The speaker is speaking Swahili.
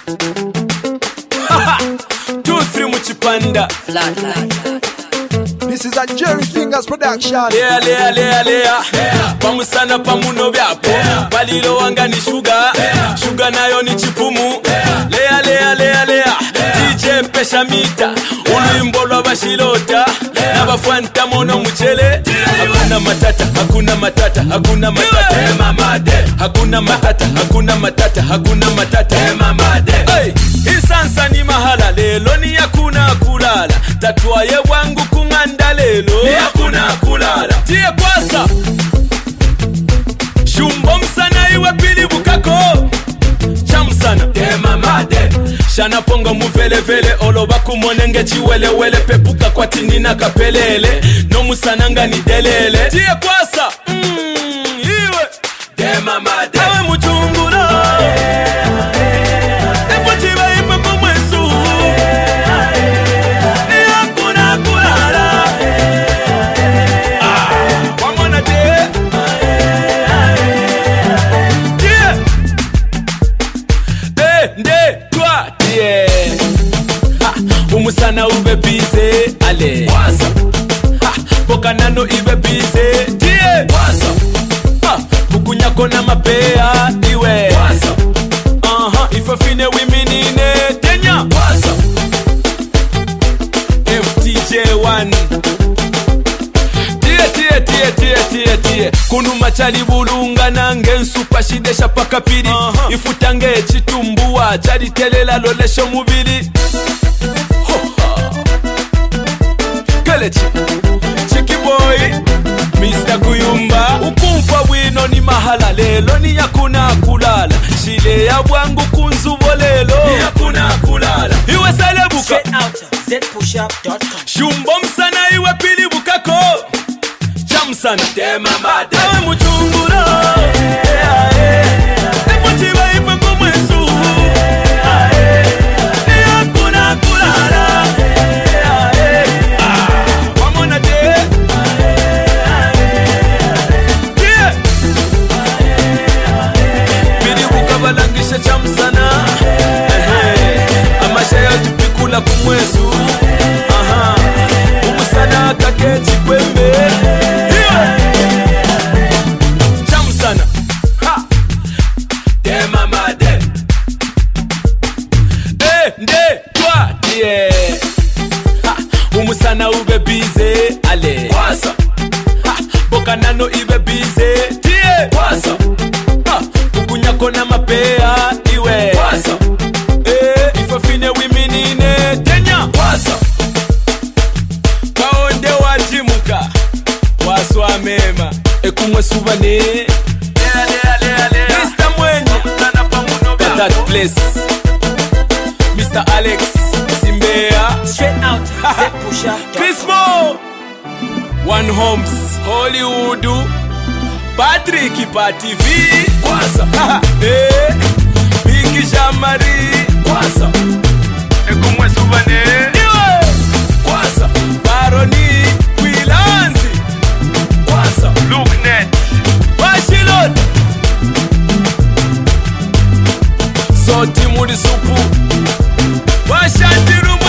2-3 muchipanda. This is a Jerry Fingers production. Lea pamusana pamuno byapo balilo wanga ni sugar sugar nayo ni chipumu. Lea DJ pesha mita ulwimbo lwabashilota nabafanta mono muchele. Hakuna matata hakuna matata hakuna matata mamade hakuna matata mamade. Hey, insansa ni mahala lelo ni yakuna kulala tatwaye wangu kunganda lelo ni yakuna kulala tie kwasa shumbo msana iwe pili bukako chamsana mamade shana pongo muvele oloba kumonenge chiwele pepuka kwa tinina kapelele no musananga ni delele tie kwasa iwe mamade awe muchungura epochiba ife kumwesu ni hakuna kulala wamona tie nde twa tie umusana ube bize ale waza boka nano ibe bize tie waza bukunyako na mapea iwe waza ifafine wiminine tenya waza FTJ1 tie kunu machali bulunga nange nsupa shidesha paka pili ifutange chitumbuwa chali telela lolesho mubili kelechi chiki boy Mr. Kuyumba ukumfa wino ni mahala lelo ni yakuna kulala shile ya bwangu kunzubo lelo ni yakuna kulala iwe selebuka ZPushUp.com shumbo msana iwe pili bukako chamsana tema made awe muchungura epochiba ife kumwesu ni hakuna kulala wamona de pili bukabalangisha chamsana amashayo tupikula kumwesu umusana kakechi kwembe chamsana tema made nde twa tie umusana ube bize ale kwasa boka nano ibe bize tie kwasa ukunyako na mapea iwe kwasa ifafine wiminine tenya kwasa kaonde watimuka waswa mema ekumwe subane Mr. Mwenye that place Mr. Alex Simbea Straight out ZPushUp.com Chrismo One Homes Hollywood Patrick Pa TV kwasa Big Jean-Marie kwasa ekumwe subane kwasa Baroni Kwilanzi kwasa Looknet Bashilot Soti muri supu Washandiru